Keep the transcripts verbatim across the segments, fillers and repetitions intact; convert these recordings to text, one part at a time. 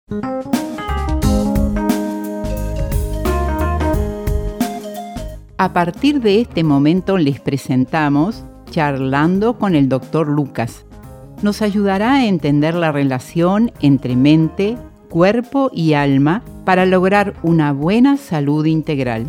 A partir de este momento les presentamos Charlando con el doctor Lucas. Nos ayudará a entender la relación entre mente, cuerpo y alma para lograr una buena salud integral.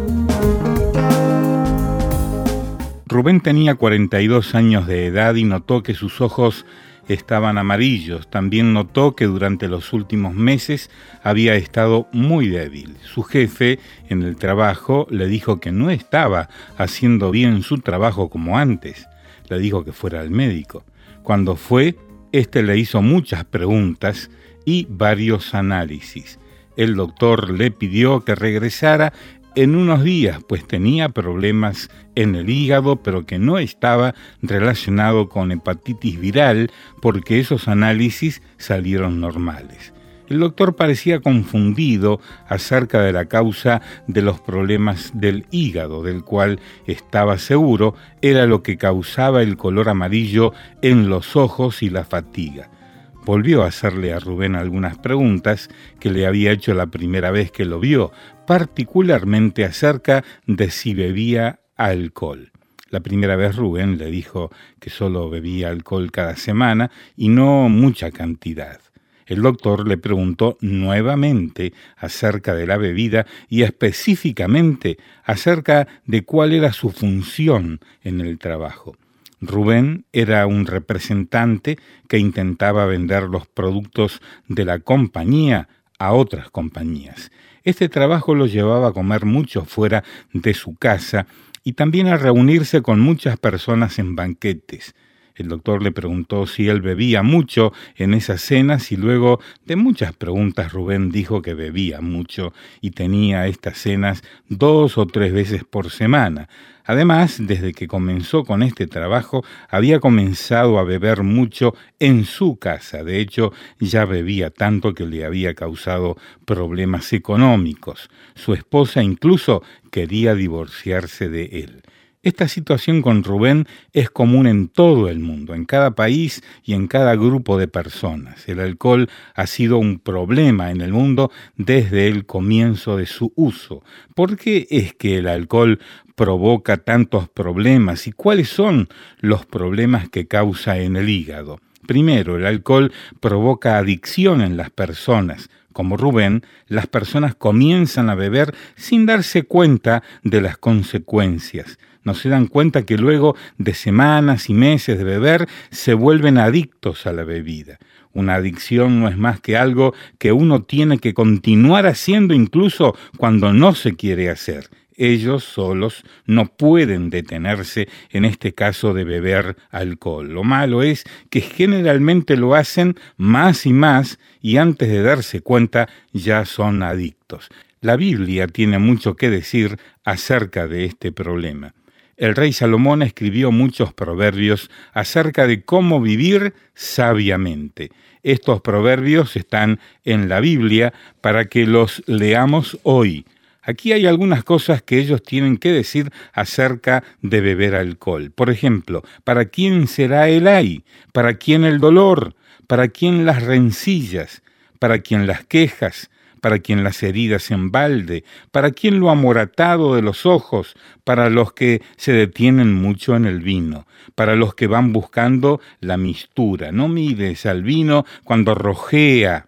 Rubén tenía cuarenta y dos años de edad y notó que sus ojos estaban amarillos. También notó que durante los últimos meses había estado muy débil. Su jefe en el trabajo le dijo que no estaba haciendo bien su trabajo como antes. Le dijo que fuera al médico. Cuando fue, éste le hizo muchas preguntas y varios análisis. El doctor le pidió que regresara en unos días, pues tenía problemas en el hígado, pero que no estaba relacionado con hepatitis viral, porque esos análisis salieron normales. El doctor parecía confundido acerca de la causa de los problemas del hígado, del cual estaba seguro era lo que causaba el color amarillo en los ojos y la fatiga. Volvió a hacerle a Rubén algunas preguntas que le había hecho la primera vez que lo vio, particularmente acerca de si bebía alcohol. La primera vez Rubén le dijo que solo bebía alcohol cada semana y no mucha cantidad. El doctor le preguntó nuevamente acerca de la bebida y específicamente acerca de cuál era su función en el trabajo. Rubén era un representante que intentaba vender los productos de la compañía a otras compañías. Este trabajo lo llevaba a comer mucho fuera de su casa y también a reunirse con muchas personas en banquetes. El doctor le preguntó si él bebía mucho en esas cenas y luego de muchas preguntas Rubén dijo que bebía mucho y tenía estas cenas dos o tres veces por semana. Además, desde que comenzó con este trabajo, había comenzado a beber mucho en su casa. De hecho, ya bebía tanto que le había causado problemas económicos. Su esposa incluso quería divorciarse de él. Esta situación con Rubén es común en todo el mundo, en cada país y en cada grupo de personas. El alcohol ha sido un problema en el mundo desde el comienzo de su uso. ¿Por qué es que el alcohol provoca tantos problemas y cuáles son los problemas que causa en el hígado? Primero, el alcohol provoca adicción en las personas. Como Rubén, las personas comienzan a beber sin darse cuenta de las consecuencias. No se dan cuenta que luego de semanas y meses de beber se vuelven adictos a la bebida. Una adicción no es más que algo que uno tiene que continuar haciendo incluso cuando no se quiere hacer. Ellos solos no pueden detenerse en este caso de beber alcohol. Lo malo es que generalmente lo hacen más y más y antes de darse cuenta ya son adictos. La Biblia tiene mucho que decir acerca de este problema. El rey Salomón escribió muchos proverbios acerca de cómo vivir sabiamente. Estos proverbios están en la Biblia para que los leamos hoy. Aquí hay algunas cosas que ellos tienen que decir acerca de beber alcohol. Por ejemplo, ¿para quién será el ay? ¿Para quién el dolor? ¿Para quién las rencillas? ¿Para quién las quejas? ¿Para quién las heridas en balde? ¿Para quién lo amoratado de los ojos? Para los que se detienen mucho en el vino, para los que van buscando la mistura. No mires al vino cuando rojea,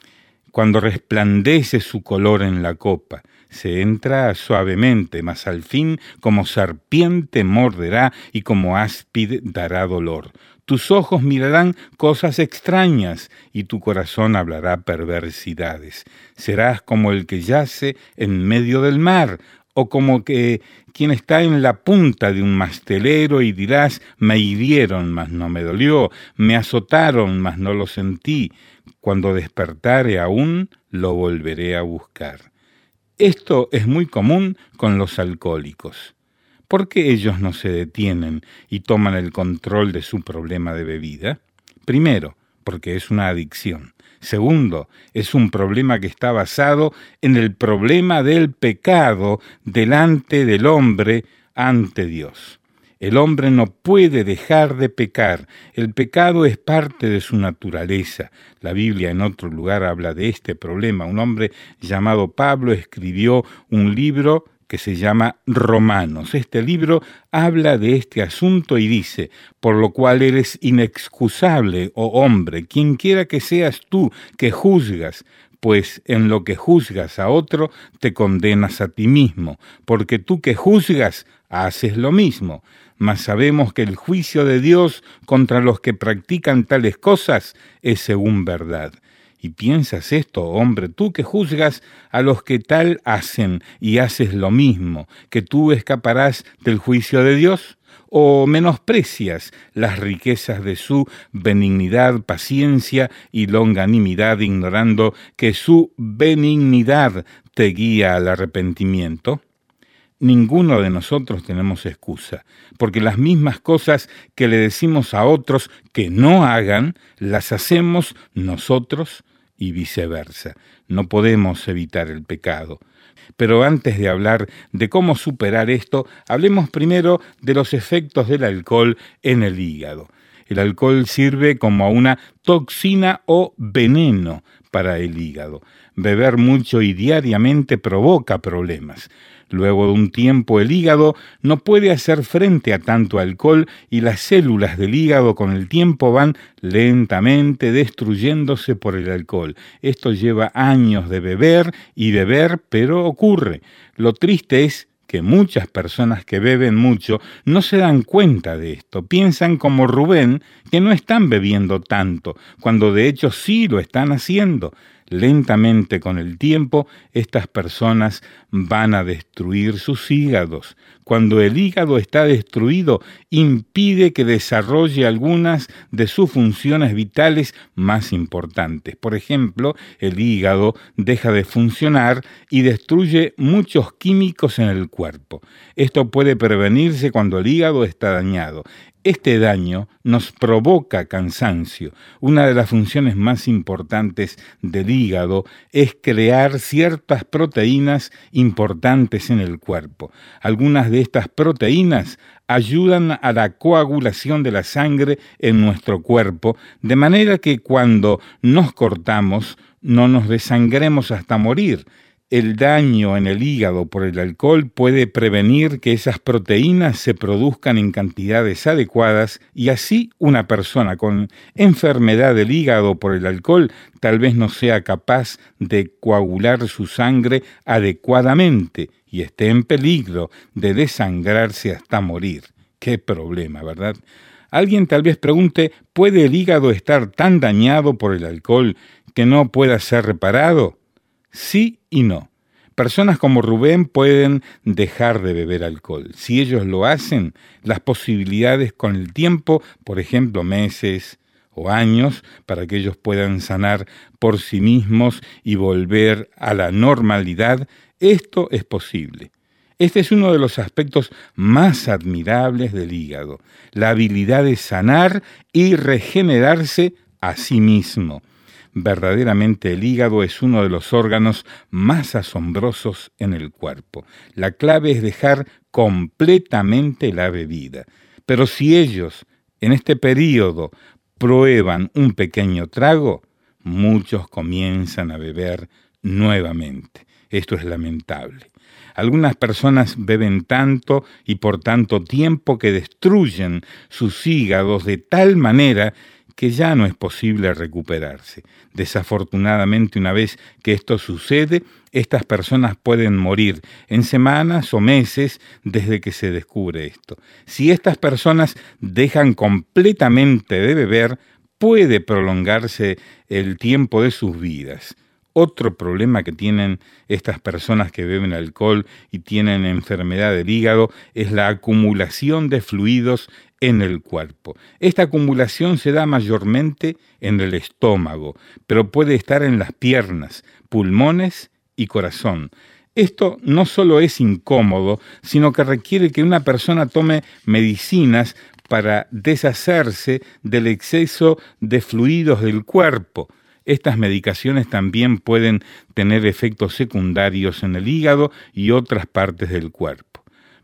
cuando resplandece su color en la copa. Se entra suavemente, mas al fin como serpiente morderá y como áspid dará dolor. Tus ojos mirarán cosas extrañas y tu corazón hablará perversidades. Serás como el que yace en medio del mar, o como que quien está en la punta de un mastelero y dirás, me hirieron, mas no me dolió, me azotaron, mas no lo sentí. Cuando despertare aún, lo volveré a buscar. Esto es muy común con los alcohólicos. ¿Por qué ellos no se detienen y toman el control de su problema de bebida? Primero, porque es una adicción. Segundo, es un problema que está basado en el problema del pecado delante del hombre ante Dios. El hombre no puede dejar de pecar. El pecado es parte de su naturaleza. La Biblia en otro lugar habla de este problema. Un hombre llamado Pablo escribió un libro que se llama Romanos. Este libro habla de este asunto y dice: por lo cual eres inexcusable, oh hombre, quien quiera que seas tú que juzgas, pues en lo que juzgas a otro te condenas a ti mismo, porque tú que juzgas haces lo mismo. Mas sabemos que el juicio de Dios contra los que practican tales cosas es según verdad. ¿Y piensas esto, hombre, tú que juzgas a los que tal hacen y haces lo mismo, que tú escaparás del juicio de Dios? ¿O menosprecias las riquezas de su benignidad, paciencia y longanimidad, ignorando que su benignidad te guía al arrepentimiento? Ninguno de nosotros tenemos excusa, porque las mismas cosas que le decimos a otros que no hagan, las hacemos nosotros y viceversa. No podemos evitar el pecado. Pero antes de hablar de cómo superar esto, hablemos primero de los efectos del alcohol en el hígado. El alcohol sirve como una toxina o veneno para el hígado. Beber mucho y diariamente provoca problemas. Luego de un tiempo el hígado no puede hacer frente a tanto alcohol y las células del hígado con el tiempo van lentamente destruyéndose por el alcohol. Esto lleva años de beber y beber, pero ocurre. Lo triste es que muchas personas que beben mucho no se dan cuenta de esto. Piensan como Rubén que no están bebiendo tanto, cuando de hecho sí lo están haciendo. Lentamente con el tiempo, estas personas van a destruir sus hígados. Cuando el hígado está destruido, impide que desarrolle algunas de sus funciones vitales más importantes. Por ejemplo, el hígado deja de funcionar y destruye muchos químicos en el cuerpo. Esto puede prevenirse cuando el hígado está dañado. Este daño nos provoca cansancio. Una de las funciones más importantes del hígado es crear ciertas proteínas importantes en el cuerpo. Algunas de estas proteínas ayudan a la coagulación de la sangre en nuestro cuerpo, de manera que cuando nos cortamos no nos desangremos hasta morir. El daño en el hígado por el alcohol puede prevenir que esas proteínas se produzcan en cantidades adecuadas y así una persona con enfermedad del hígado por el alcohol tal vez no sea capaz de coagular su sangre adecuadamente y esté en peligro de desangrarse hasta morir. ¡Qué problema!, ¿verdad? Alguien tal vez pregunte, ¿puede el hígado estar tan dañado por el alcohol que no pueda ser reparado? Sí y no. Personas como Rubén pueden dejar de beber alcohol. Si ellos lo hacen, las posibilidades con el tiempo, por ejemplo, meses o años, para que ellos puedan sanar por sí mismos y volver a la normalidad, esto es posible. Este es uno de los aspectos más admirables del hígado, la habilidad de sanar y regenerarse a sí mismo. Verdaderamente el hígado es uno de los órganos más asombrosos en el cuerpo. La clave es dejar completamente la bebida. Pero si ellos, en este período, prueban un pequeño trago, muchos comienzan a beber nuevamente. Esto es lamentable. Algunas personas beben tanto y por tanto tiempo que destruyen sus hígados de tal manera que ya no es posible recuperarse. Desafortunadamente, una vez que esto sucede, estas personas pueden morir en semanas o meses desde que se descubre esto. Si estas personas dejan completamente de beber, puede prolongarse el tiempo de sus vidas. Otro problema que tienen estas personas que beben alcohol y tienen enfermedad del hígado es la acumulación de fluidos en el cuerpo. Esta acumulación se da mayormente en el estómago, pero puede estar en las piernas, pulmones y corazón. Esto no solo es incómodo, sino que requiere que una persona tome medicinas para deshacerse del exceso de fluidos del cuerpo. Estas medicaciones también pueden tener efectos secundarios en el hígado y otras partes del cuerpo.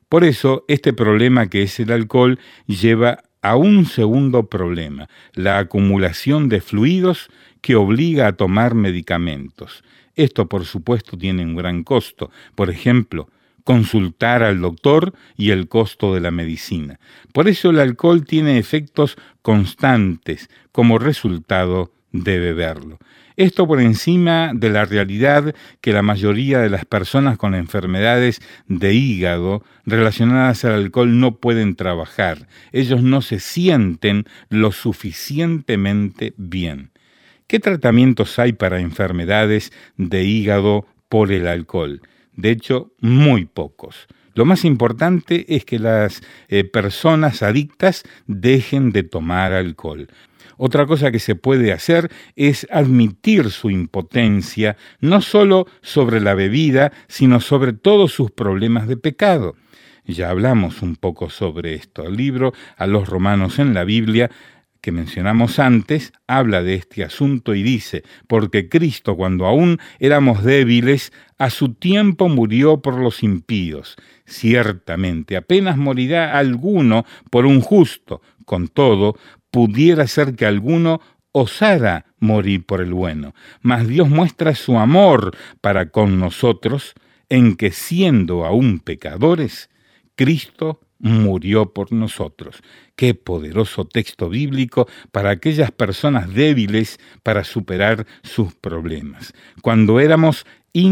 Por eso, este problema que es el alcohol lleva a un segundo problema, la acumulación de fluidos que obliga a tomar medicamentos. Esto, por supuesto, tiene un gran costo. Por ejemplo, consultar al doctor y el costo de la medicina. Por eso el alcohol tiene efectos constantes como resultado de beberlo. Esto por encima de la realidad que la mayoría de las personas con enfermedades de hígado relacionadas al alcohol no pueden trabajar. Ellos no se sienten lo suficientemente bien. ¿Qué tratamientos hay para enfermedades de hígado por el alcohol? De hecho, muy pocos. Lo más importante es que las eh, personas adictas dejen de tomar alcohol. Otra cosa que se puede hacer es admitir su impotencia, no solo sobre la bebida, sino sobre todos sus problemas de pecado. Ya hablamos un poco sobre esto. El libro a los Romanos en la Biblia, que mencionamos antes, habla de este asunto y dice: porque Cristo, cuando aún éramos débiles, a su tiempo murió por los impíos. Ciertamente, apenas morirá alguno por un justo. Con todo, pudiera ser que alguno osara morir por el bueno. Mas Dios muestra su amor para con nosotros, en que siendo aún pecadores, Cristo murió por nosotros. Qué poderoso texto bíblico para aquellas personas débiles para superar sus problemas. Cuando éramos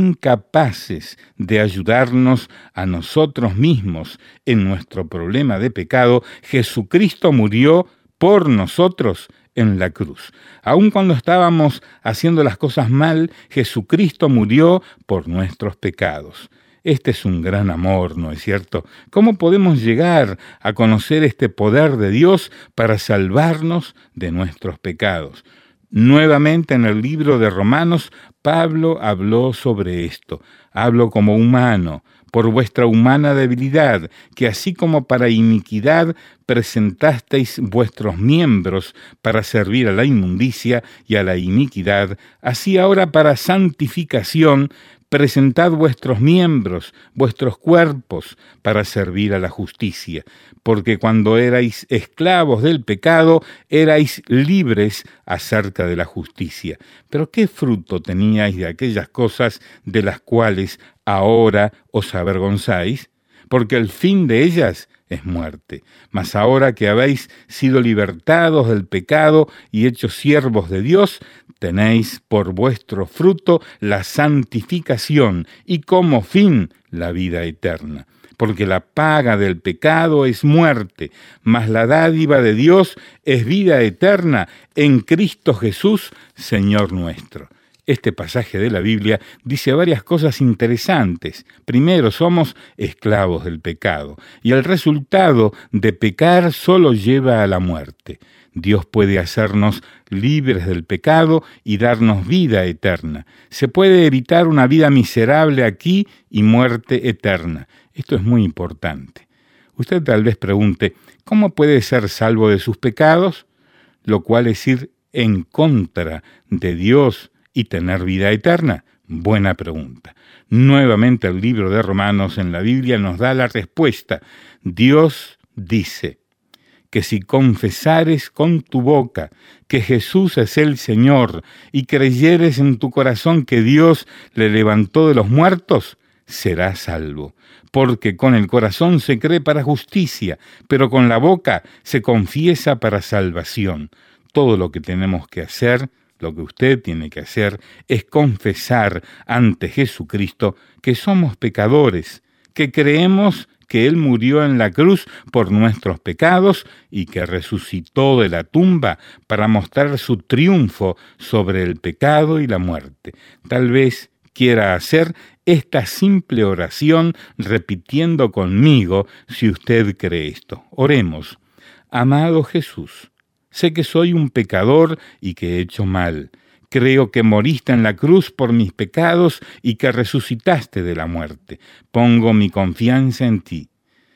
incapaces de ayudarnos a nosotros mismos en nuestro problema de pecado, Jesucristo murió por nosotros en la cruz. Aun cuando estábamos haciendo las cosas mal, Jesucristo murió por nuestros pecados. Este es un gran amor, ¿no es cierto? ¿Cómo podemos llegar a conocer este poder de Dios para salvarnos de nuestros pecados? Nuevamente en el libro de Romanos, Pablo habló sobre esto. Hablo como humano, por vuestra humana debilidad, que así como para iniquidad presentasteis vuestros miembros para servir a la inmundicia y a la iniquidad, así ahora para santificación presentad vuestros miembros, vuestros cuerpos, para servir a la justicia, porque cuando erais esclavos del pecado, erais libres acerca de la justicia. Pero ¿qué fruto teníais de aquellas cosas de las cuales ahora os avergonzáis? Porque el fin de ellas es muerte. Mas ahora que habéis sido libertados del pecado y hechos siervos de Dios, tenéis por vuestro fruto la santificación y como fin la vida eterna. Porque la paga del pecado es muerte, mas la dádiva de Dios es vida eterna en Cristo Jesús, Señor nuestro. Este pasaje de la Biblia dice varias cosas interesantes. Primero, somos esclavos del pecado, y el resultado de pecar solo lleva a la muerte. Dios puede hacernos libres del pecado y darnos vida eterna. Se puede evitar una vida miserable aquí y muerte eterna. Esto es muy importante. Usted tal vez pregunte, ¿cómo puede ser salvo de sus pecados? Lo cual es ir en contra de Dios y tener vida eterna. Buena pregunta. Nuevamente el libro de Romanos en la Biblia nos da la respuesta. Dios dice que si confesares con tu boca que Jesús es el Señor y creyeres en tu corazón que Dios le levantó de los muertos, serás salvo. Porque con el corazón se cree para justicia, pero con la boca se confiesa para salvación. Todo lo que tenemos que hacer, lo que usted tiene que hacer, es confesar ante Jesucristo que somos pecadores, que creemos que Él murió en la cruz por nuestros pecados y que resucitó de la tumba para mostrar su triunfo sobre el pecado y la muerte. Tal vez quiera hacer esta simple oración repitiendo conmigo si usted cree esto. Oremos. Amado Jesús, sé que soy un pecador y que he hecho mal. Creo que moriste en la cruz por mis pecados y que resucitaste de la muerte. Pongo mi confianza en ti.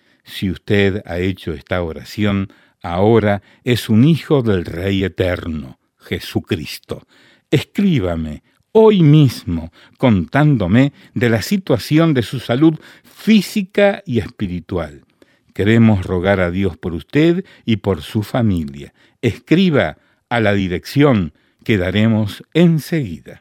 Si usted ha hecho esta oración, ahora es un hijo del Rey eterno, Jesucristo. Escríbame hoy mismo contándome de la situación de su salud física y espiritual. Queremos rogar a Dios por usted y por su familia. Escriba a la dirección que daremos enseguida.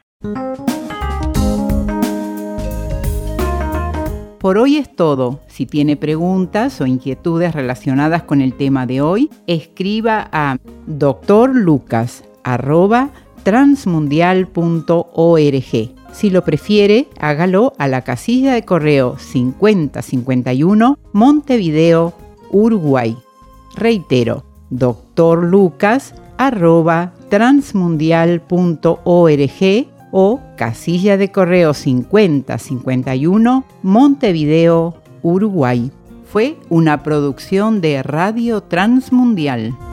Por hoy es todo. Si tiene preguntas o inquietudes relacionadas con el tema de hoy, escriba a doctorlucas arroba transmundial punto org. Si lo prefiere, hágalo a la casilla de correo cincuenta cincuenta y uno, Montevideo, Uruguay. Reitero, doctorlucas arroba transmundial punto org o casilla de correo cincuenta cincuenta y uno, Montevideo, Uruguay. Fue una producción de Radio Transmundial.